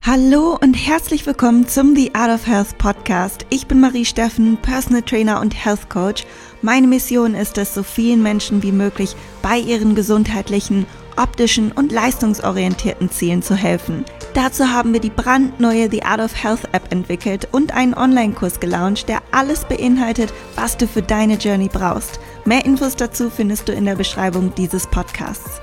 Hallo und herzlich willkommen zum The Art of Health Podcast. Ich bin Marie Steffen, Personal Trainer und Health Coach. Meine Mission ist es, so vielen Menschen wie möglich bei ihren gesundheitlichen, optischen und leistungsorientierten Zielen zu helfen. Dazu haben wir die brandneue The Art of Health App entwickelt und einen Online-Kurs gelauncht, der alles beinhaltet, was du für deine Journey brauchst. Mehr Infos dazu findest du in der Beschreibung dieses Podcasts.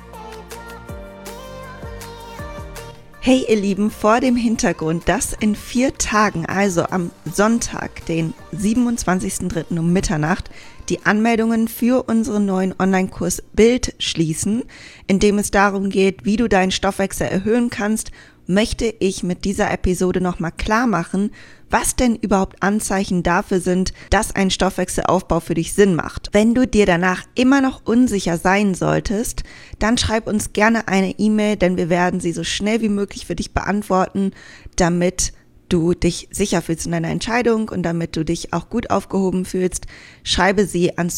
Hey ihr Lieben, vor dem Hintergrund, dass in 4 Tagen, also am Sonntag, den 27.03. um Mitternacht, die Anmeldungen für unseren neuen Online-Kurs Bild schließen, in dem es darum geht, wie du deinen Stoffwechsel erhöhen kannst, möchte ich mit dieser Episode nochmal klar machen, was denn überhaupt Anzeichen dafür sind, dass ein Stoffwechselaufbau für dich Sinn macht. Wenn du dir danach immer noch unsicher sein solltest, dann schreib uns gerne eine E-Mail, denn wir werden sie so schnell wie möglich für dich beantworten, damit du dich sicher fühlst in deiner Entscheidung und damit du dich auch gut aufgehoben fühlst. Schreibe sie an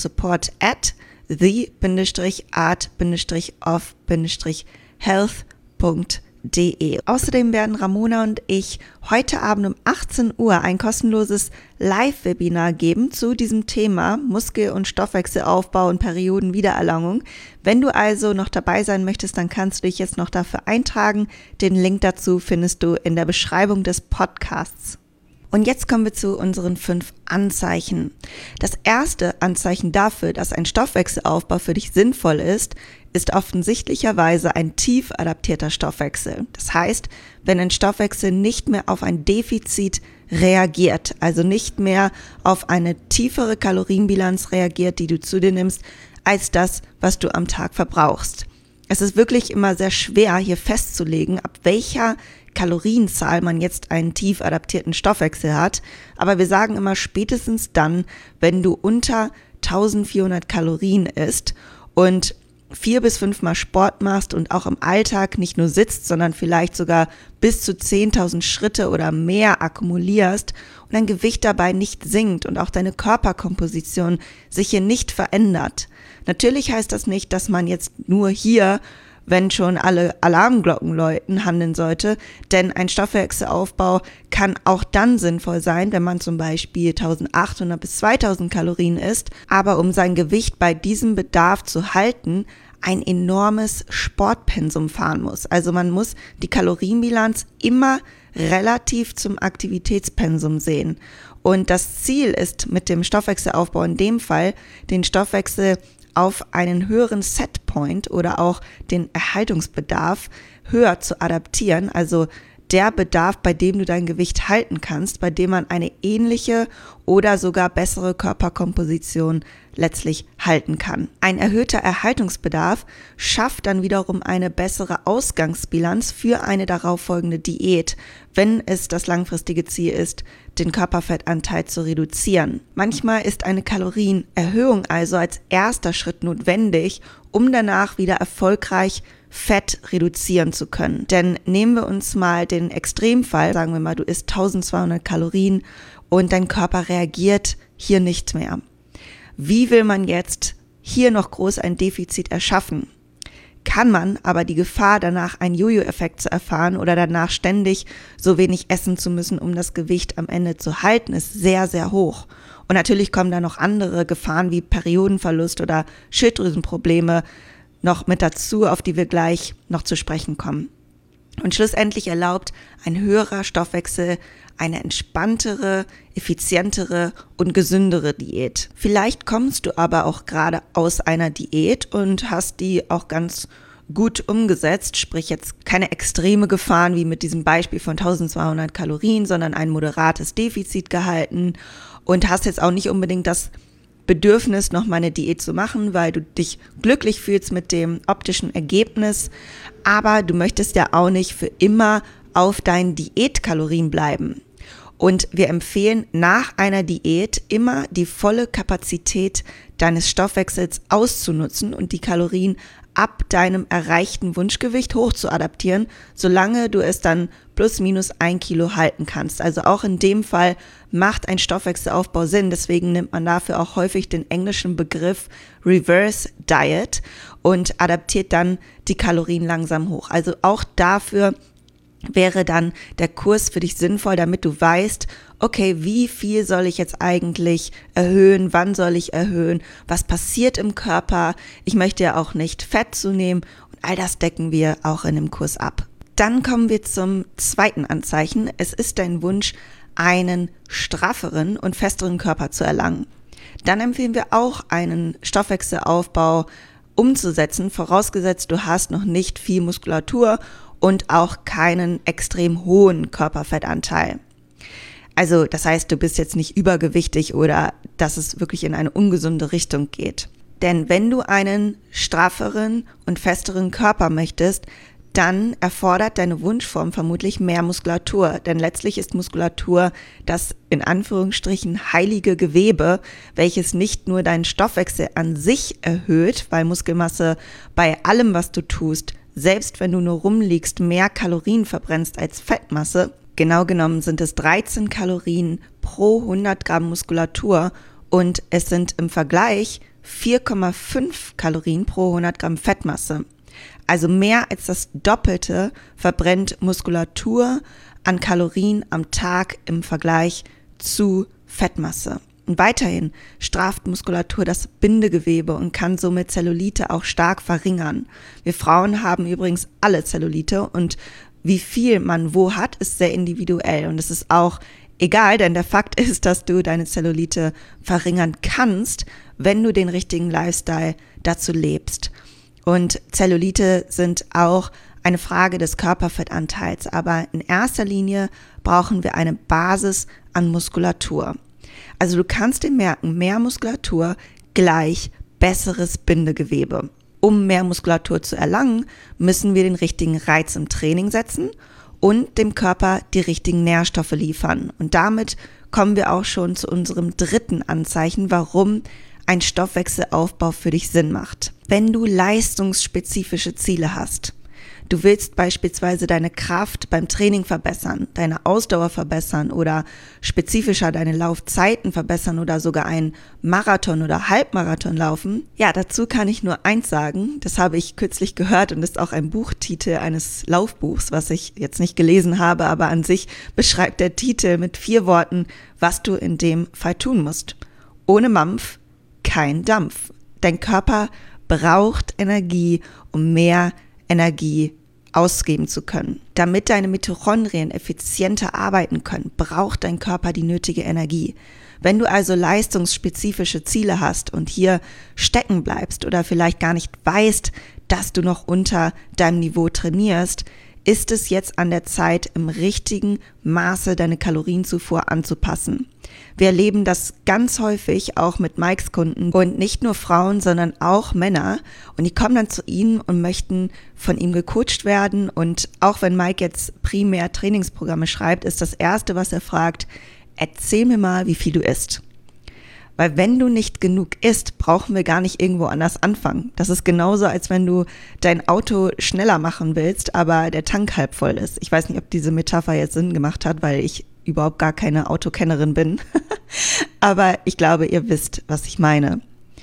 support@the-art-of-health.de. Außerdem werden Ramona und ich heute Abend um 18 Uhr ein kostenloses Live-Webinar geben zu diesem Thema Muskel- und Stoffwechselaufbau und Periodenwiedererlangung. Wenn du also noch dabei sein möchtest, dann kannst du dich jetzt noch dafür eintragen. Den Link dazu findest du in der Beschreibung des Podcasts. Und jetzt kommen wir zu unseren 5 Anzeichen. Das erste Anzeichen dafür, dass ein Stoffwechselaufbau für dich sinnvoll ist offensichtlicherweise ein tief adaptierter Stoffwechsel. Das heißt, wenn ein Stoffwechsel nicht mehr auf ein Defizit reagiert, also nicht mehr auf eine tiefere Kalorienbilanz reagiert, die du zu dir nimmst, als das, was du am Tag verbrauchst. Es ist wirklich immer sehr schwer, hier festzulegen, ab welcher Kalorienzahl man jetzt einen tief adaptierten Stoffwechsel hat. Aber wir sagen immer spätestens dann, wenn du unter 1400 Kalorien isst und 4 bis 5 Mal Sport machst und auch im Alltag nicht nur sitzt, sondern vielleicht sogar bis zu 10.000 Schritte oder mehr akkumulierst und dein Gewicht dabei nicht sinkt und auch deine Körperkomposition sich hier nicht verändert. Natürlich heißt das nicht, dass man jetzt nur hier, wenn schon alle Alarmglocken läuten, handeln sollte, denn ein Stoffwechselaufbau kann auch dann sinnvoll sein, wenn man zum Beispiel 1800 bis 2000 Kalorien isst, aber um sein Gewicht bei diesem Bedarf zu halten, ein enormes Sportpensum fahren muss. Also man muss die Kalorienbilanz immer relativ zum Aktivitätspensum sehen. Und das Ziel ist mit dem Stoffwechselaufbau in dem Fall, den Stoffwechsel auf einen höheren Setpoint oder auch den Erhaltungsbedarf höher zu adaptieren, also der Bedarf, bei dem du dein Gewicht halten kannst, bei dem man eine ähnliche oder sogar bessere Körperkomposition letztlich halten kann. Ein erhöhter Erhaltungsbedarf schafft dann wiederum eine bessere Ausgangsbilanz für eine darauffolgende Diät, wenn es das langfristige Ziel ist, den Körperfettanteil zu reduzieren. Manchmal ist eine Kalorienerhöhung also als erster Schritt notwendig, um danach wieder erfolgreich Fett reduzieren zu können. Denn nehmen wir uns mal den Extremfall, sagen wir mal, du isst 1200 Kalorien und dein Körper reagiert hier nicht mehr. Wie will man jetzt hier noch groß ein Defizit erschaffen? Kann man aber die Gefahr, danach einen Jojo-Effekt zu erfahren oder danach ständig so wenig essen zu müssen, um das Gewicht am Ende zu halten, ist sehr, sehr hoch. Und natürlich kommen da noch andere Gefahren wie Periodenverlust oder Schilddrüsenprobleme noch mit dazu, auf die wir gleich noch zu sprechen kommen. Und schlussendlich erlaubt ein höherer Stoffwechsel eine entspanntere, effizientere und gesündere Diät. Vielleicht kommst du aber auch gerade aus einer Diät und hast die auch ganz gut umgesetzt, sprich jetzt keine extreme Gefahren wie mit diesem Beispiel von 1200 Kalorien, sondern ein moderates Defizit gehalten und hast jetzt auch nicht unbedingt das Bedürfnis, noch mal eine Diät zu machen, weil du dich glücklich fühlst mit dem optischen Ergebnis, aber du möchtest ja auch nicht für immer auf deinen Diätkalorien bleiben. Und wir empfehlen nach einer Diät immer die volle Kapazität deines Stoffwechsels auszunutzen und die Kalorien ab deinem erreichten Wunschgewicht hoch zu adaptieren, solange du es dann plus minus 1 Kilo halten kannst. Also auch in dem Fall macht ein Stoffwechselaufbau Sinn. Deswegen nimmt man dafür auch häufig den englischen Begriff Reverse Diet und adaptiert dann die Kalorien langsam hoch. Also auch dafür wäre dann der Kurs für dich sinnvoll, damit du weißt, okay, wie viel soll ich jetzt eigentlich erhöhen, wann soll ich erhöhen, was passiert im Körper, ich möchte ja auch nicht Fett zunehmen und all das decken wir auch in dem Kurs ab. Dann kommen wir zum zweiten Anzeichen. Es ist dein Wunsch, einen strafferen und festeren Körper zu erlangen. Dann empfehlen wir auch, einen Stoffwechselaufbau umzusetzen, vorausgesetzt du hast noch nicht viel Muskulatur und auch keinen extrem hohen Körperfettanteil. Also das heißt, du bist jetzt nicht übergewichtig oder dass es wirklich in eine ungesunde Richtung geht. Denn wenn du einen strafferen und festeren Körper möchtest, dann erfordert deine Wunschform vermutlich mehr Muskulatur. Denn letztlich ist Muskulatur das in Anführungsstrichen heilige Gewebe, welches nicht nur deinen Stoffwechsel an sich erhöht, weil Muskelmasse bei allem, was du tust, selbst wenn du nur rumliegst, mehr Kalorien verbrennst als Fettmasse. Genau genommen sind es 13 Kalorien pro 100 Gramm Muskulatur und es sind im Vergleich 4,5 Kalorien pro 100 Gramm Fettmasse. Also mehr als das Doppelte verbrennt Muskulatur an Kalorien am Tag im Vergleich zu Fettmasse. Und weiterhin strafft Muskulatur das Bindegewebe und kann somit Zellulite auch stark verringern. Wir Frauen haben übrigens alle Zellulite und wie viel man wo hat, ist sehr individuell und es ist auch egal, denn der Fakt ist, dass du deine Zellulite verringern kannst, wenn du den richtigen Lifestyle dazu lebst. Und Zellulite sind auch eine Frage des Körperfettanteils, aber in erster Linie brauchen wir eine Basis an Muskulatur. Also du kannst dir merken, mehr Muskulatur gleich besseres Bindegewebe. Um mehr Muskulatur zu erlangen, müssen wir den richtigen Reiz im Training setzen und dem Körper die richtigen Nährstoffe liefern. Und damit kommen wir auch schon zu unserem dritten Anzeichen, warum ein Stoffwechselaufbau für dich Sinn macht. Wenn du leistungsspezifische Ziele hast, du willst beispielsweise deine Kraft beim Training verbessern, deine Ausdauer verbessern oder spezifischer deine Laufzeiten verbessern oder sogar einen Marathon oder Halbmarathon laufen, ja, dazu kann ich nur eins sagen, das habe ich kürzlich gehört und ist auch ein Buchtitel eines Laufbuchs, was ich jetzt nicht gelesen habe, aber an sich beschreibt der Titel mit 4 Worten, was du in dem Fall tun musst. Ohne Mampf, kein Dampf. Dein Körper braucht Energie, um mehr Energie ausgeben zu können. Damit deine Mitochondrien effizienter arbeiten können, braucht dein Körper die nötige Energie. Wenn du also leistungsspezifische Ziele hast und hier stecken bleibst oder vielleicht gar nicht weißt, dass du noch unter deinem Niveau trainierst, ist es jetzt an der Zeit, im richtigen Maße deine Kalorienzufuhr anzupassen. Wir erleben das ganz häufig auch mit Mikes Kunden und nicht nur Frauen, sondern auch Männer und die kommen dann zu ihm und möchten von ihm gecoacht werden und auch wenn Mike jetzt primär Trainingsprogramme schreibt, ist das Erste, was er fragt, erzähl mir mal, wie viel du isst. Weil wenn du nicht genug isst, brauchen wir gar nicht irgendwo anders anfangen. Das ist genauso, als wenn du dein Auto schneller machen willst, aber der Tank halb voll ist. Ich weiß nicht, ob diese Metapher jetzt Sinn gemacht hat, weil ich überhaupt gar keine Autokennerin bin. Aber ich glaube, ihr wisst, was ich meine.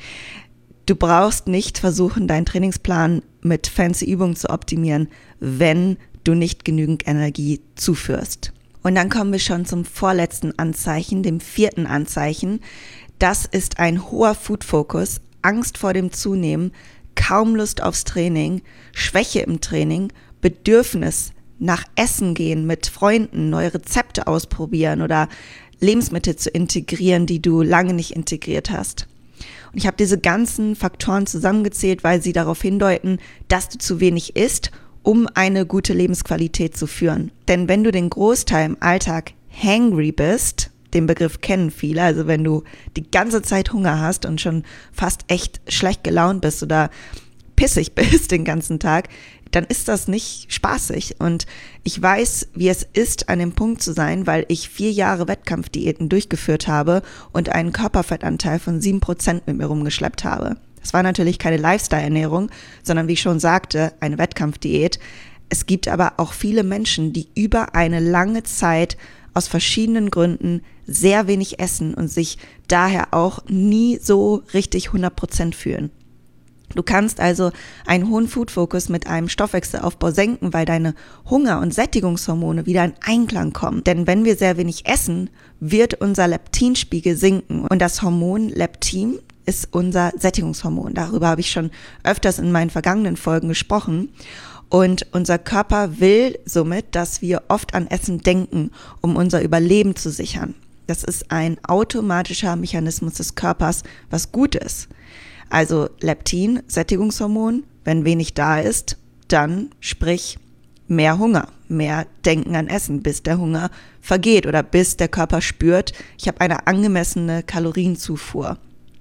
Du brauchst nicht versuchen, deinen Trainingsplan mit fancy Übungen zu optimieren, wenn du nicht genügend Energie zuführst. Und dann kommen wir schon zum vorletzten Anzeichen, dem 4. Anzeichen. Das ist ein hoher Food-Fokus, Angst vor dem Zunehmen, kaum Lust aufs Training, Schwäche im Training, Bedürfnis nach Essen gehen mit Freunden, neue Rezepte ausprobieren oder Lebensmittel zu integrieren, die du lange nicht integriert hast. Und ich habe diese ganzen Faktoren zusammengezählt, weil sie darauf hindeuten, dass du zu wenig isst, um eine gute Lebensqualität zu führen. Denn wenn du den Großteil im Alltag hangry bist, den Begriff kennen viele, also wenn du die ganze Zeit Hunger hast und schon fast echt schlecht gelaunt bist oder pissig bist den ganzen Tag, dann ist das nicht spaßig. Und ich weiß, wie es ist, an dem Punkt zu sein, weil ich 4 Jahre Wettkampfdiäten durchgeführt habe und einen Körperfettanteil von 7% mit mir rumgeschleppt habe. Das war natürlich keine Lifestyle-Ernährung, sondern wie ich schon sagte, eine Wettkampfdiät. Es gibt aber auch viele Menschen, die über eine lange Zeit aus verschiedenen Gründen sehr wenig essen und sich daher auch nie so richtig 100% fühlen. Du kannst also einen hohen Food-Fokus mit einem Stoffwechselaufbau senken, weil deine Hunger- und Sättigungshormone wieder in Einklang kommen. Denn wenn wir sehr wenig essen, wird unser Leptinspiegel sinken. Und das Hormon Leptin ist unser Sättigungshormon. Darüber habe ich schon öfters in meinen vergangenen Folgen gesprochen. Und unser Körper will somit, dass wir oft an Essen denken, um unser Überleben zu sichern. Das ist ein automatischer Mechanismus des Körpers, was gut ist. Also Leptin, Sättigungshormon, wenn wenig da ist, dann sprich mehr Hunger, mehr Denken an Essen, bis der Hunger vergeht oder bis der Körper spürt, ich habe eine angemessene Kalorienzufuhr.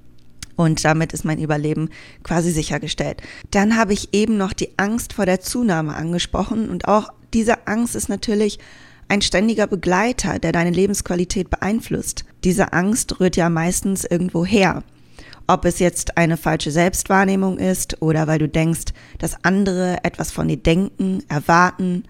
Und damit ist mein Überleben quasi sichergestellt. Dann habe ich eben noch die Angst vor der Zunahme angesprochen. Und auch diese Angst ist natürlich ein ständiger Begleiter, der deine Lebensqualität beeinflusst. Diese Angst rührt ja meistens irgendwo her. Ob es jetzt eine falsche Selbstwahrnehmung ist oder weil du denkst, dass andere etwas von dir denken, erwarten.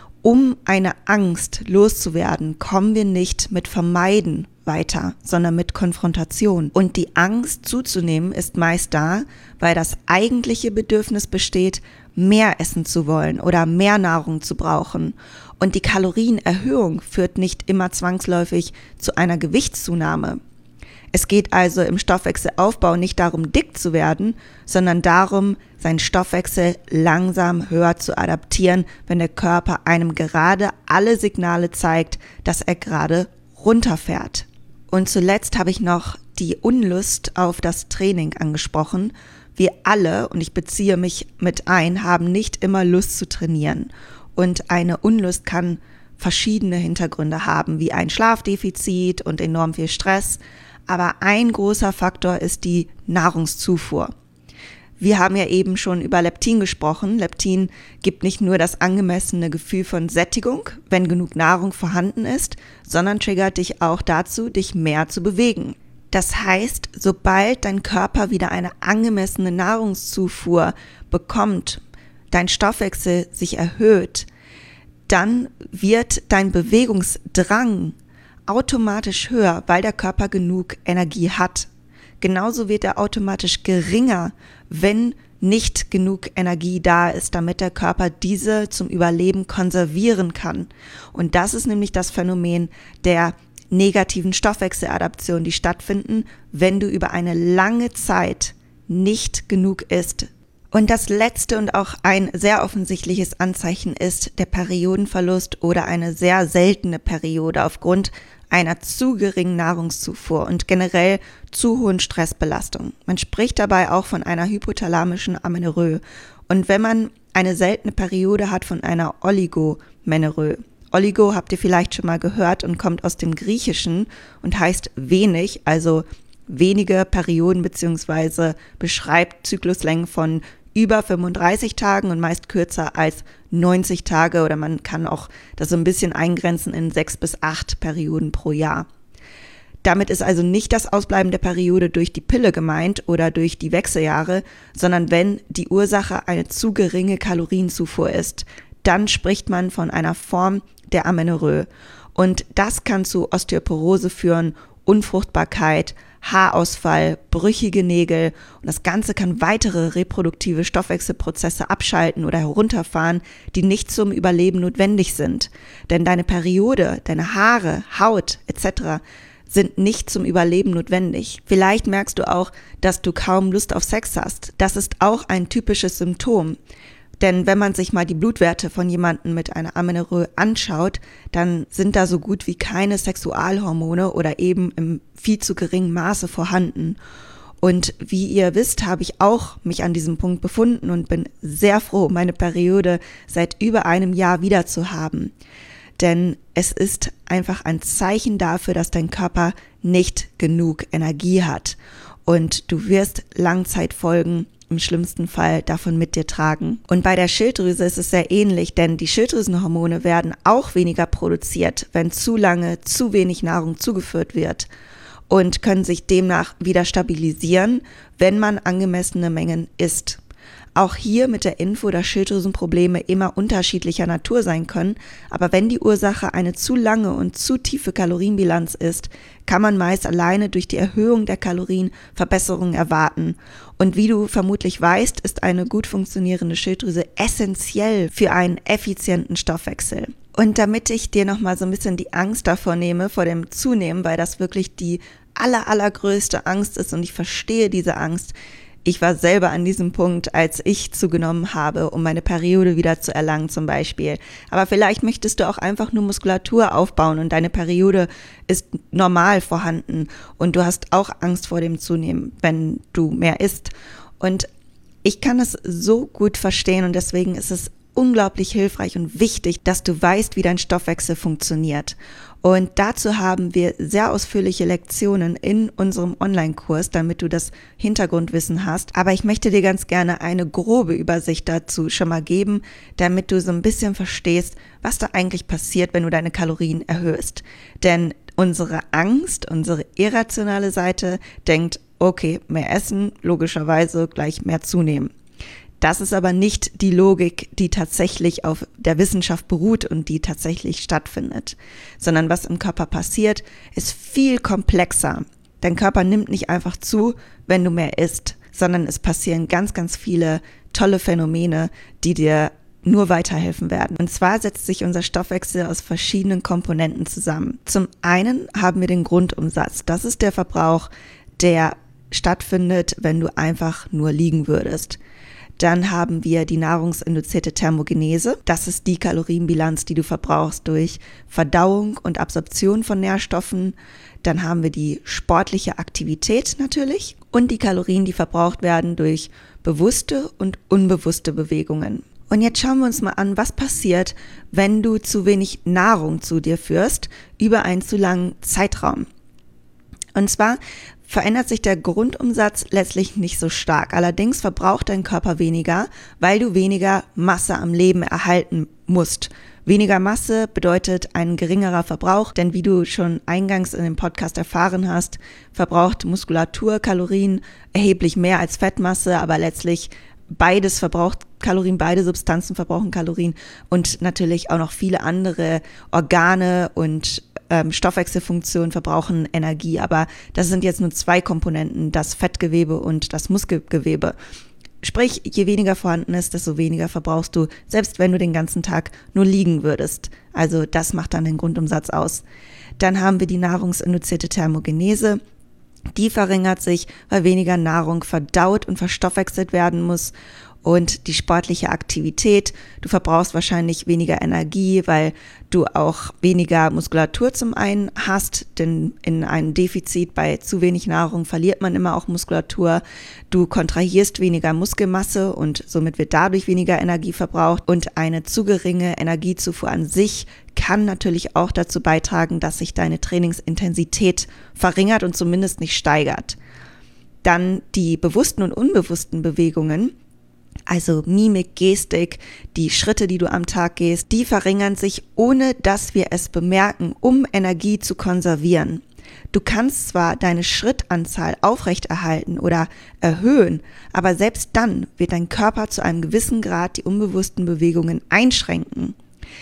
Um eine Angst loszuwerden, kommen wir nicht mit Vermeiden weiter, sondern mit Konfrontation. Und die Angst zuzunehmen ist meist da, weil das eigentliche Bedürfnis besteht, mehr essen zu wollen oder mehr Nahrung zu brauchen. Und die Kalorienerhöhung führt nicht immer zwangsläufig zu einer Gewichtszunahme. Es geht also im Stoffwechselaufbau nicht darum, dick zu werden, sondern darum, seinen Stoffwechsel langsam höher zu adaptieren, wenn der Körper einem gerade alle Signale zeigt, dass er gerade runterfährt. Und zuletzt habe ich noch die Unlust auf das Training angesprochen. Wir alle, und ich beziehe mich mit ein, haben nicht immer Lust zu trainieren. Und eine Unlust kann verschiedene Hintergründe haben, wie ein Schlafdefizit und enorm viel Stress. Aber ein großer Faktor ist die Nahrungszufuhr. Wir haben ja eben schon über Leptin gesprochen. Leptin gibt nicht nur das angemessene Gefühl von Sättigung, wenn genug Nahrung vorhanden ist, sondern triggert dich auch dazu, dich mehr zu bewegen. Das heißt, sobald dein Körper wieder eine angemessene Nahrungszufuhr bekommt, dein Stoffwechsel sich erhöht, dann wird dein Bewegungsdrang automatisch höher, weil der Körper genug Energie hat. Genauso wird er automatisch geringer, wenn nicht genug Energie da ist, damit der Körper diese zum Überleben konservieren kann. Und das ist nämlich das Phänomen der negativen Stoffwechseladaptionen, die stattfinden, wenn du über eine lange Zeit nicht genug isst. Und das letzte und auch ein sehr offensichtliches Anzeichen ist der Periodenverlust oder eine sehr seltene Periode aufgrund einer zu geringen Nahrungszufuhr und generell zu hohen Stressbelastung. Man spricht dabei auch von einer hypothalamischen Amenorrhoe. Und wenn man eine seltene Periode hat, von einer Oligomenorrhoe. Oligo habt ihr vielleicht schon mal gehört und kommt aus dem Griechischen und heißt wenig, also wenige Perioden beziehungsweise beschreibt Zykluslängen von über 35 Tagen und meist kürzer als 90 Tage oder man kann auch das so ein bisschen eingrenzen in 6 bis 8 Perioden pro Jahr. Damit ist also nicht das Ausbleiben der Periode durch die Pille gemeint oder durch die Wechseljahre, sondern wenn die Ursache eine zu geringe Kalorienzufuhr ist, dann spricht man von einer Form der Amenorrhoe. Und das kann zu Osteoporose führen, Unfruchtbarkeit, Haarausfall, brüchige Nägel und das Ganze kann weitere reproduktive Stoffwechselprozesse abschalten oder herunterfahren, die nicht zum Überleben notwendig sind. Denn deine Periode, deine Haare, Haut etc. sind nicht zum Überleben notwendig. Vielleicht merkst du auch, dass du kaum Lust auf Sex hast. Das ist auch ein typisches Symptom. Denn wenn man sich mal die Blutwerte von jemandem mit einer Amenorrhoe anschaut, dann sind da so gut wie keine Sexualhormone oder eben im viel zu geringen Maße vorhanden. Und wie ihr wisst, habe ich auch mich an diesem Punkt befunden und bin sehr froh, meine Periode seit über einem Jahr wieder zu haben. Denn es ist einfach ein Zeichen dafür, dass dein Körper nicht genug Energie hat. Und du wirst Langzeitfolgen im schlimmsten Fall davon mit dir tragen. Und bei der Schilddrüse ist es sehr ähnlich, denn die Schilddrüsenhormone werden auch weniger produziert, wenn zu lange zu wenig Nahrung zugeführt wird und können sich demnach wieder stabilisieren, wenn man angemessene Mengen isst. Auch hier mit der Info, dass Schilddrüsenprobleme immer unterschiedlicher Natur sein können, aber wenn die Ursache eine zu lange und zu tiefe Kalorienbilanz ist, kann man meist alleine durch die Erhöhung der Kalorien Verbesserungen erwarten. Und wie du vermutlich weißt, ist eine gut funktionierende Schilddrüse essentiell für einen effizienten Stoffwechsel. Und damit ich dir nochmal so ein bisschen die Angst davor nehme, vor dem Zunehmen, weil das wirklich die allergrößte Angst ist und ich verstehe diese Angst. Ich war selber an diesem Punkt, als ich zugenommen habe, um meine Periode wieder zu erlangen zum Beispiel. Aber vielleicht möchtest du auch einfach nur Muskulatur aufbauen und deine Periode ist normal vorhanden und du hast auch Angst vor dem Zunehmen, wenn du mehr isst. Und ich kann es so gut verstehen und deswegen ist es unglaublich hilfreich und wichtig, dass du weißt, wie dein Stoffwechsel funktioniert. Und dazu haben wir sehr ausführliche Lektionen in unserem Online-Kurs, damit du das Hintergrundwissen hast. Aber ich möchte dir ganz gerne eine grobe Übersicht dazu schon mal geben, damit du so ein bisschen verstehst, was da eigentlich passiert, wenn du deine Kalorien erhöhst. Denn unsere Angst, unsere irrationale Seite denkt, okay, mehr essen, logischerweise gleich mehr zunehmen. Das ist aber nicht die Logik, die tatsächlich auf der Wissenschaft beruht und die tatsächlich stattfindet, sondern was im Körper passiert, ist viel komplexer. Dein Körper nimmt nicht einfach zu, wenn du mehr isst, sondern es passieren ganz, ganz viele tolle Phänomene, die dir nur weiterhelfen werden. Und zwar setzt sich unser Stoffwechsel aus verschiedenen Komponenten zusammen. Zum einen haben wir den Grundumsatz. Das ist der Verbrauch, der stattfindet, wenn du einfach nur liegen würdest. Dann haben wir die nahrungsinduzierte Thermogenese. Das ist die Kalorienbilanz, die du verbrauchst durch Verdauung und Absorption von Nährstoffen. Dann haben wir die sportliche Aktivität natürlich und die Kalorien, die verbraucht werden durch bewusste und unbewusste Bewegungen. Und jetzt schauen wir uns mal an, was passiert, wenn du zu wenig Nahrung zu dir führst über einen zu langen Zeitraum. Und zwar verändert sich der Grundumsatz letztlich nicht so stark. Allerdings verbraucht dein Körper weniger, weil du weniger Masse am Leben erhalten musst. Weniger Masse bedeutet ein geringerer Verbrauch, denn wie du schon eingangs in dem Podcast erfahren hast, verbraucht Muskulatur Kalorien erheblich mehr als Fettmasse, aber letztlich beides verbraucht Kalorien, beide Substanzen verbrauchen Kalorien und natürlich auch noch viele andere Organe und Stoffwechselfunktionen verbrauchen Energie, aber das sind jetzt nur zwei Komponenten, das Fettgewebe und das Muskelgewebe. Sprich, je weniger vorhanden ist, desto weniger verbrauchst du, selbst wenn du den ganzen Tag nur liegen würdest. Also das macht dann den Grundumsatz aus. Dann haben wir die nahrungsinduzierte Thermogenese. Die verringert sich, weil weniger Nahrung verdaut und verstoffwechselt werden muss. Und die sportliche Aktivität, du verbrauchst wahrscheinlich weniger Energie, weil du auch weniger Muskulatur zum einen hast, denn in einem Defizit bei zu wenig Nahrung verliert man immer auch Muskulatur. Du kontrahierst weniger Muskelmasse und somit wird dadurch weniger Energie verbraucht und eine zu geringe Energiezufuhr an sich kann natürlich auch dazu beitragen, dass sich deine Trainingsintensität verringert und zumindest nicht steigert. Dann die bewussten und unbewussten Bewegungen, also Mimik, Gestik, die Schritte, die du am Tag gehst, die verringern sich, ohne dass wir es bemerken, um Energie zu konservieren. Du kannst zwar deine Schrittanzahl aufrechterhalten oder erhöhen, aber selbst dann wird dein Körper zu einem gewissen Grad die unbewussten Bewegungen einschränken.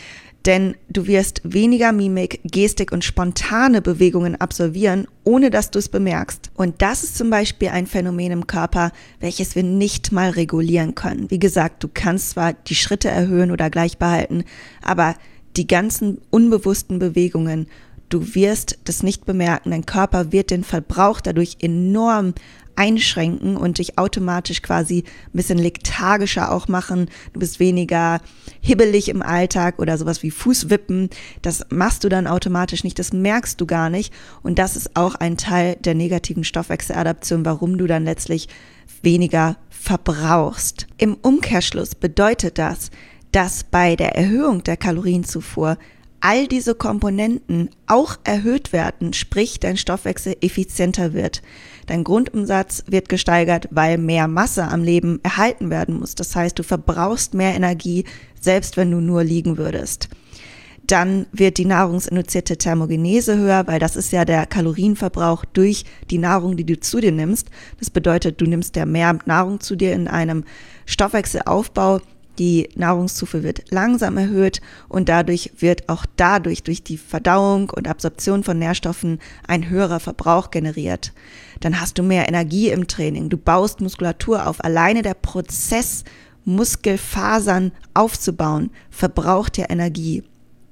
Denn du wirst weniger Mimik, Gestik und spontane Bewegungen absolvieren, ohne dass du es bemerkst. Und das ist zum Beispiel ein Phänomen im Körper, welches wir nicht mal regulieren können. Wie gesagt, du kannst zwar die Schritte erhöhen oder gleich behalten, aber die ganzen unbewussten Bewegungen, du wirst das nicht bemerken. Dein Körper wird den Verbrauch dadurch enorm einschränken und dich automatisch quasi ein bisschen lethargischer auch machen. Du bist weniger hibbelig im Alltag oder sowas wie Fußwippen. Das machst du dann automatisch nicht, das merkst du gar nicht. Und das ist auch ein Teil der negativen Stoffwechseladaption, warum du dann letztlich weniger verbrauchst. Im Umkehrschluss bedeutet das, dass bei der Erhöhung der Kalorienzufuhr all diese Komponenten auch erhöht werden, sprich dein Stoffwechsel effizienter wird. Dein Grundumsatz wird gesteigert, weil mehr Masse am Leben erhalten werden muss. Das heißt, du verbrauchst mehr Energie, selbst wenn du nur liegen würdest. Dann wird die nahrungsinduzierte Thermogenese höher, weil das ist ja der Kalorienverbrauch durch die Nahrung, die du zu dir nimmst. Das bedeutet, du nimmst ja mehr Nahrung zu dir in einem Stoffwechselaufbau. Die Nahrungszufuhr wird langsam erhöht und dadurch wird auch durch die Verdauung und Absorption von Nährstoffen ein höherer Verbrauch generiert. Dann hast du mehr Energie im Training, du baust Muskulatur auf. Alleine der Prozess, Muskelfasern aufzubauen, verbraucht ja Energie.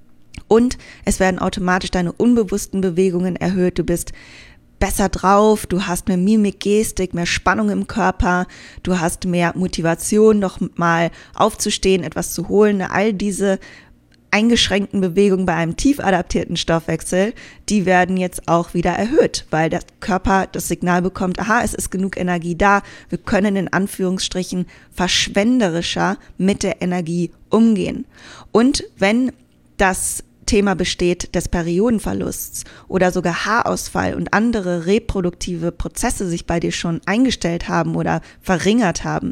Und es werden automatisch deine unbewussten Bewegungen erhöht, du bist besser drauf, du hast mehr Mimik, Gestik, mehr Spannung im Körper, du hast mehr Motivation, noch mal aufzustehen, etwas zu holen. All diese eingeschränkten Bewegungen bei einem tief adaptierten Stoffwechsel, die werden jetzt auch wieder erhöht, weil der Körper das Signal bekommt, aha, es ist genug Energie da, wir können in Anführungsstrichen verschwenderischer mit der Energie umgehen. Und wenn das Thema besteht des Periodenverlusts oder sogar Haarausfall und andere reproduktive Prozesse sich bei dir schon eingestellt haben oder verringert haben,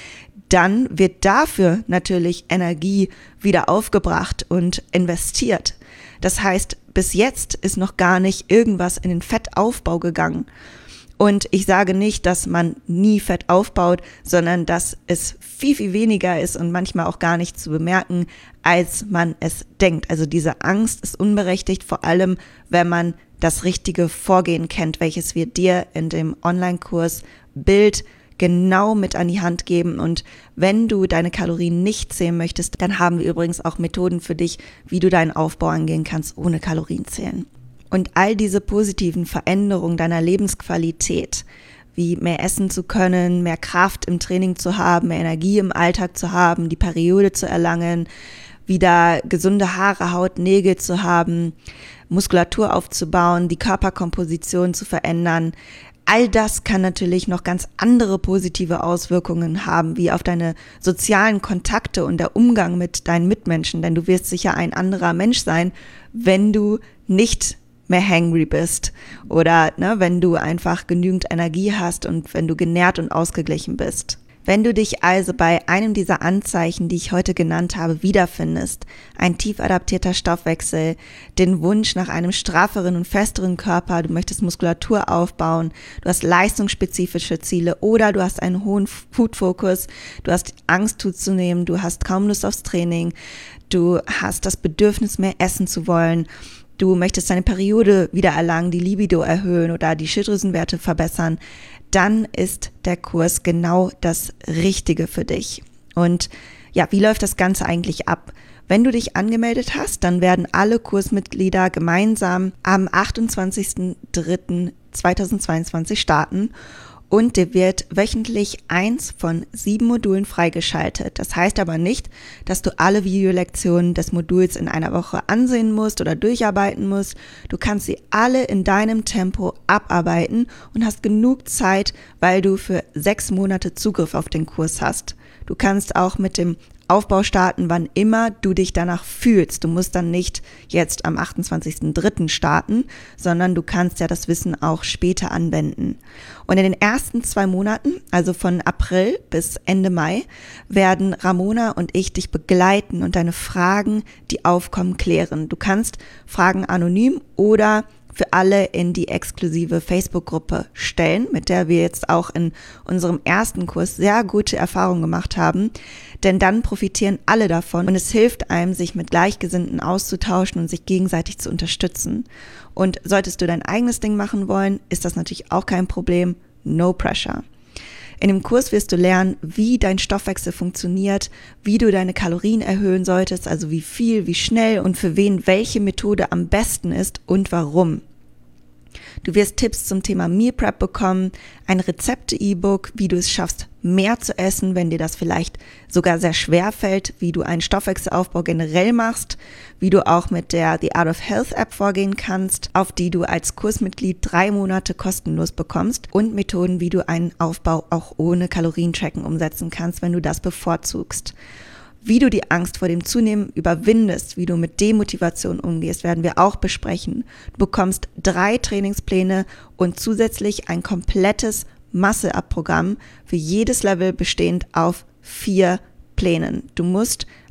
dann wird dafür natürlich Energie wieder aufgebracht und investiert. Das heißt, bis jetzt ist noch gar nicht irgendwas in den Fettaufbau gegangen. Und ich sage nicht, dass man nie Fett aufbaut, sondern dass es viel, viel weniger ist und manchmal auch gar nicht zu bemerken, als man es denkt. Also diese Angst ist unberechtigt, vor allem wenn man das richtige Vorgehen kennt, welches wir dir in dem Online-Kurs Bild genau mit an die Hand geben. Und wenn du deine Kalorien nicht zählen möchtest, dann haben wir übrigens auch Methoden für dich, wie du deinen Aufbau angehen kannst ohne Kalorienzählen. Und all diese positiven Veränderungen deiner Lebensqualität, wie mehr essen zu können, mehr Kraft im Training zu haben, mehr Energie im Alltag zu haben, die Periode zu erlangen, wieder gesunde Haare, Haut, Nägel zu haben, Muskulatur aufzubauen, die Körperkomposition zu verändern, all das kann natürlich noch ganz andere positive Auswirkungen haben, wie auf deine sozialen Kontakte und der Umgang mit deinen Mitmenschen, denn du wirst sicher ein anderer Mensch sein, wenn du nicht mehr hangry bist oder wenn du einfach genügend Energie hast und wenn du genährt und ausgeglichen bist. Wenn du dich also bei einem dieser Anzeichen, die ich heute genannt habe, wiederfindest, ein tief adaptierter Stoffwechsel, den Wunsch nach einem strafferen und festeren Körper, du möchtest Muskulatur aufbauen, du hast leistungsspezifische Ziele oder du hast einen hohen Food-Fokus, du hast Angst zuzunehmen, du hast kaum Lust aufs Training, du hast das Bedürfnis, mehr essen zu wollen, du möchtest deine Periode wieder erlangen, die Libido erhöhen oder die Schilddrüsenwerte verbessern, dann ist der Kurs genau das Richtige für dich. Und ja, wie läuft das Ganze eigentlich ab? Wenn du dich angemeldet hast, dann werden alle Kursmitglieder gemeinsam am 28.03.2022 starten. Und dir wird wöchentlich 1 von 7 Modulen freigeschaltet. Das heißt aber nicht, dass du alle Videolektionen des Moduls in einer Woche ansehen musst oder durcharbeiten musst. Du kannst sie alle in deinem Tempo abarbeiten und hast genug Zeit, weil du für 6 Monate Zugriff auf den Kurs hast. Du kannst auch mit dem Aufbau starten, wann immer du dich danach fühlst. Du musst dann nicht jetzt am 28.03. starten, sondern du kannst ja das Wissen auch später anwenden. Und in den ersten 2 Monaten, also von April bis Ende Mai, werden Ramona und ich dich begleiten und deine Fragen, die aufkommen, klären. Du kannst Fragen anonym oder für alle in die exklusive Facebook-Gruppe stellen, mit der wir jetzt auch in unserem ersten Kurs sehr gute Erfahrungen gemacht haben, denn dann profitieren alle davon und es hilft einem, sich mit Gleichgesinnten auszutauschen und sich gegenseitig zu unterstützen. Und solltest du dein eigenes Ding machen wollen, ist das natürlich auch kein Problem, no pressure. In dem Kurs wirst du lernen, wie dein Stoffwechsel funktioniert, wie du deine Kalorien erhöhen solltest, also wie viel, wie schnell und für wen welche Methode am besten ist und warum. Du wirst Tipps zum Thema Meal Prep bekommen, ein Rezepte-E-Book, wie du es schaffst, mehr zu essen, wenn dir das vielleicht sogar sehr schwer fällt, wie du einen Stoffwechselaufbau generell machst, wie du auch mit der The Art of Health App vorgehen kannst, auf die du als Kursmitglied 3 Monate kostenlos bekommst und Methoden, wie du einen Aufbau auch ohne Kalorientracken umsetzen kannst, wenn du das bevorzugst. Wie du die Angst vor dem Zunehmen überwindest, wie du mit Demotivation umgehst, werden wir auch besprechen. Du bekommst 3 Trainingspläne und zusätzlich ein komplettes Muscle-Up-Programm für jedes Level bestehend auf 4 Plänen. Du musst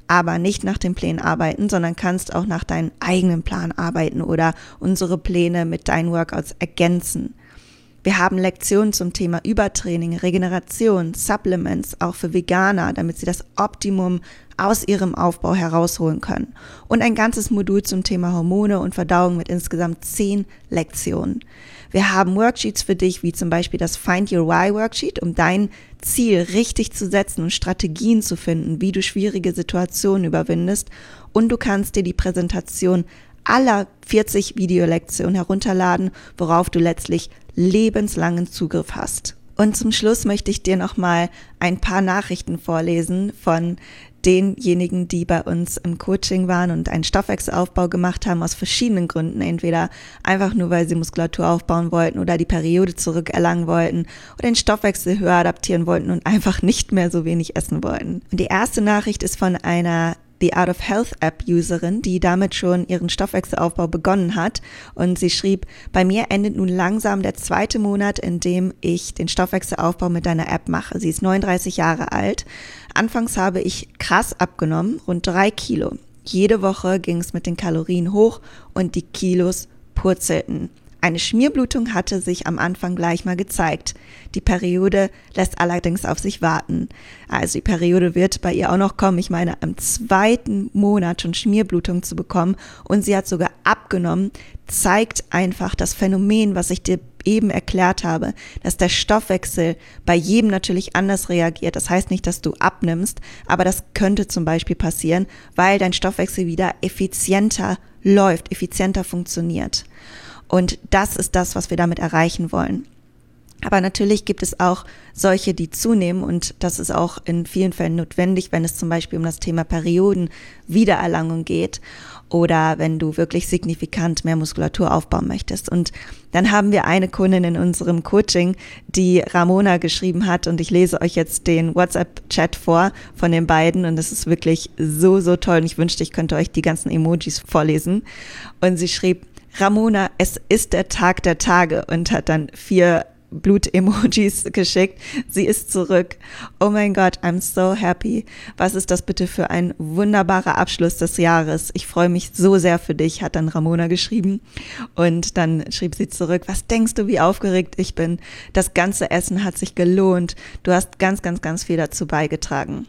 aber nicht nach den Plänen arbeiten, sondern kannst auch nach deinem eigenen Plan arbeiten oder unsere Pläne mit deinen Workouts ergänzen. Wir haben Lektionen zum Thema Übertraining, Regeneration, Supplements, auch für Veganer, damit sie das Optimum aus ihrem Aufbau herausholen können. Und ein ganzes Modul zum Thema Hormone und Verdauung mit insgesamt 10 Lektionen. Wir haben Worksheets für dich, wie zum Beispiel das Find Your Why Worksheet, um dein Ziel richtig zu setzen und Strategien zu finden, wie du schwierige Situationen überwindest. Und du kannst dir die Präsentation aller 40 Videolektionen herunterladen, worauf du letztlich lebenslangen Zugriff hast. Und zum Schluss möchte ich dir nochmal ein paar Nachrichten vorlesen von denjenigen, die bei uns im Coaching waren und einen Stoffwechselaufbau gemacht haben aus verschiedenen Gründen. Entweder einfach nur, weil sie Muskulatur aufbauen wollten oder die Periode zurückerlangen wollten oder den Stoffwechsel höher adaptieren wollten und einfach nicht mehr so wenig essen wollten. Und die erste Nachricht ist von einer The Art of Health App Userin, die damit schon ihren Stoffwechselaufbau begonnen hat, und sie schrieb: Bei mir endet nun langsam der 2. Monat, in dem ich den Stoffwechselaufbau mit deiner App mache. Sie ist 39 Jahre alt. Anfangs habe ich krass abgenommen, rund 3 Kilo. Jede Woche ging es mit den Kalorien hoch und die Kilos purzelten. Eine Schmierblutung hatte sich am Anfang gleich mal gezeigt. Die Periode lässt allerdings auf sich warten. Also die Periode wird bei ihr auch noch kommen. Ich meine, am 2. Monat schon Schmierblutung zu bekommen und sie hat sogar abgenommen, zeigt einfach das Phänomen, was ich dir eben erklärt habe, dass der Stoffwechsel bei jedem natürlich anders reagiert. Das heißt nicht, dass du abnimmst, aber das könnte zum Beispiel passieren, weil dein Stoffwechsel wieder effizienter läuft, effizienter funktioniert. Und das ist das, was wir damit erreichen wollen. Aber natürlich gibt es auch solche, die zunehmen, und das ist auch in vielen Fällen notwendig, wenn es zum Beispiel um das Thema Periodenwiedererlangung geht oder wenn du wirklich signifikant mehr Muskulatur aufbauen möchtest. Und dann haben wir eine Kundin in unserem Coaching, die Ramona geschrieben hat, und ich lese euch jetzt den WhatsApp-Chat vor von den beiden, und es ist wirklich so, so toll, und ich wünschte, ich könnte euch die ganzen Emojis vorlesen. Und sie schrieb: Ramona, es ist der Tag der Tage, und hat dann 4 Blut-Emojis geschickt. Sie ist zurück. Oh mein Gott, I'm so happy. Was ist das bitte für ein wunderbarer Abschluss des Jahres? Ich freue mich so sehr für dich, hat dann Ramona geschrieben. Und dann schrieb sie zurück: Was denkst du, wie aufgeregt ich bin? Das ganze Essen hat sich gelohnt. Du hast ganz, ganz, ganz viel dazu beigetragen.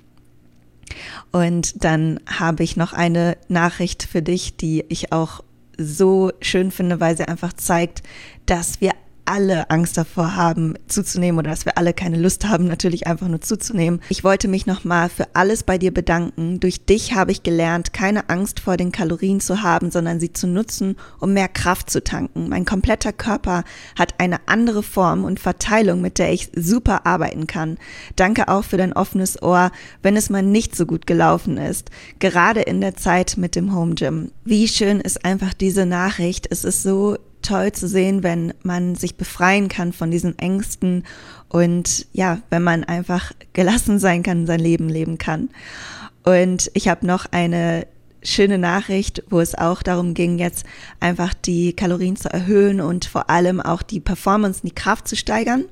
Und dann habe ich noch eine Nachricht für dich, die ich auch so schön finde, weil sie einfach zeigt, dass wir alle Angst davor haben, zuzunehmen, oder dass wir alle keine Lust haben, natürlich einfach nur zuzunehmen. Ich wollte mich nochmal für alles bei dir bedanken. Durch dich habe ich gelernt, keine Angst vor den Kalorien zu haben, sondern sie zu nutzen, um mehr Kraft zu tanken. Mein kompletter Körper hat eine andere Form und Verteilung, mit der ich super arbeiten kann. Danke auch für dein offenes Ohr, wenn es mal nicht so gut gelaufen ist. Gerade in der Zeit mit dem Home Gym. Wie schön ist einfach diese Nachricht. Es ist so toll zu sehen, wenn man sich befreien kann von diesen Ängsten und ja, wenn man einfach gelassen sein kann, sein Leben leben kann. Und ich habe noch eine schöne Nachricht, wo es auch darum ging, jetzt einfach die Kalorien zu erhöhen und vor allem auch die Performance und die Kraft zu steigern.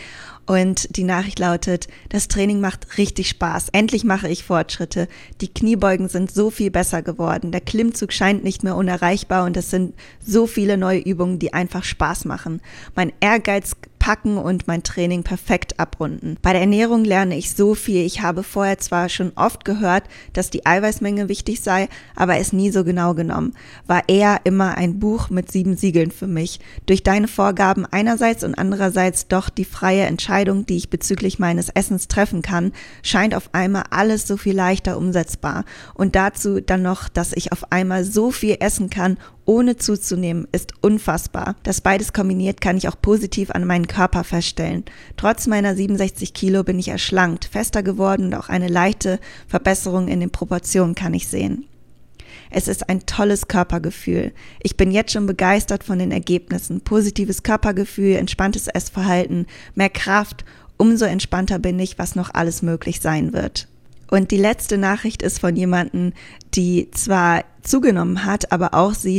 Und die Nachricht lautet: Das Training macht richtig Spaß. Endlich mache ich Fortschritte. Die Kniebeugen sind so viel besser geworden. Der Klimmzug scheint nicht mehr unerreichbar und es sind so viele neue Übungen, die einfach Spaß machen. Mein Ehrgeiz packen und mein Training perfekt abrunden. Bei der Ernährung lerne ich so viel. Ich habe vorher zwar schon oft gehört, dass die Eiweißmenge wichtig sei, aber es nie so genau genommen. War eher immer ein Buch mit 7 Siegeln für mich. Durch deine Vorgaben einerseits und andererseits doch die freie Entscheidung, die ich bezüglich meines Essens treffen kann, scheint auf einmal alles so viel leichter umsetzbar. Und dazu dann noch, dass ich auf einmal so viel essen kann, ohne zuzunehmen, ist unfassbar. Das beides kombiniert kann ich auch positiv an meinen Körper feststellen. Trotz meiner 67 Kilo bin ich erschlankt, fester geworden und auch eine leichte Verbesserung in den Proportionen kann ich sehen. Es ist ein tolles Körpergefühl. Ich bin jetzt schon begeistert von den Ergebnissen. Positives Körpergefühl, entspanntes Essverhalten, mehr Kraft. Umso entspannter bin ich, was noch alles möglich sein wird. Und die letzte Nachricht ist von jemandem, die zwar zugenommen hat, aber auch sieht,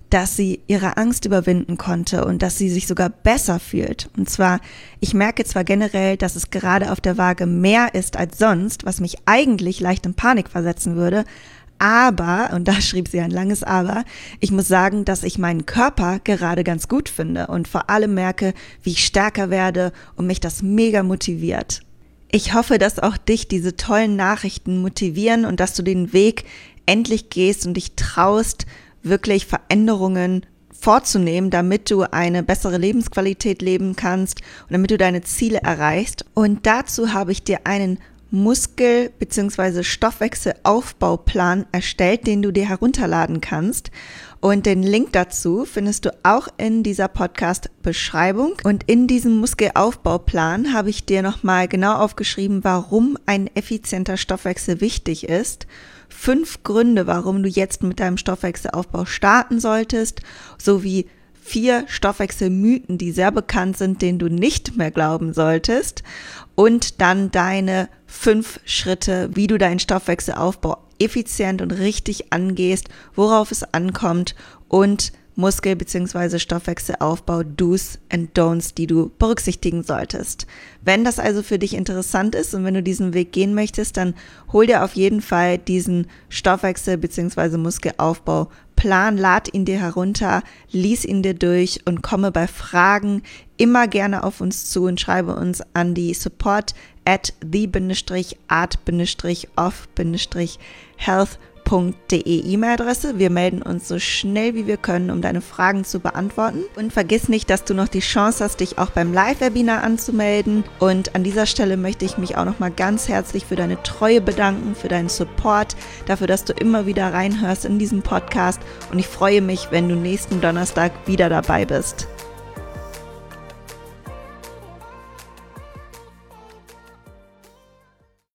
dass sie ihre Angst überwinden konnte und dass sie sich sogar besser fühlt. Und zwar, ich merke zwar generell, dass es gerade auf der Waage mehr ist als sonst, was mich eigentlich leicht in Panik versetzen würde, aber, und da schrieb sie ein langes Aber, ich muss sagen, dass ich meinen Körper gerade ganz gut finde und vor allem merke, wie ich stärker werde und mich das mega motiviert. Ich hoffe, dass auch dich diese tollen Nachrichten motivieren und dass du den Weg endlich gehst und dich traust, wirklich Veränderungen vorzunehmen, damit du eine bessere Lebensqualität leben kannst und damit du deine Ziele erreichst. Und dazu habe ich dir einen Muskel- bzw. Stoffwechselaufbauplan erstellt, den du dir herunterladen kannst. Und den Link dazu findest du auch in dieser Podcast-Beschreibung. Und in diesem Muskelaufbauplan habe ich dir nochmal genau aufgeschrieben, warum ein effizienter Stoffwechsel wichtig ist. 5 Gründe, warum du jetzt mit deinem Stoffwechselaufbau starten solltest, sowie 4 Stoffwechselmythen, die sehr bekannt sind, denen du nicht mehr glauben solltest. Und dann deine 5 Schritte, wie du deinen Stoffwechselaufbau effizient und richtig angehst, worauf es ankommt und Muskel- bzw. Stoffwechselaufbau, Do's and Don'ts, die du berücksichtigen solltest. Wenn das also für dich interessant ist und wenn du diesen Weg gehen möchtest, dann hol dir auf jeden Fall diesen Stoffwechsel- bzw. Muskelaufbauplan, lad ihn dir herunter, lies ihn dir durch und komme bei Fragen immer gerne auf uns zu und schreibe uns an die support@the-art-of-health.de E-Mail-Adresse. Wir melden uns so schnell wie wir können, um deine Fragen zu beantworten. Und vergiss nicht, dass du noch die Chance hast, dich auch beim Live-Webinar anzumelden. Und an dieser Stelle möchte ich mich auch nochmal ganz herzlich für deine Treue bedanken, für deinen Support, dafür, dass du immer wieder reinhörst in diesen Podcast. Und ich freue mich, wenn du nächsten Donnerstag wieder dabei bist.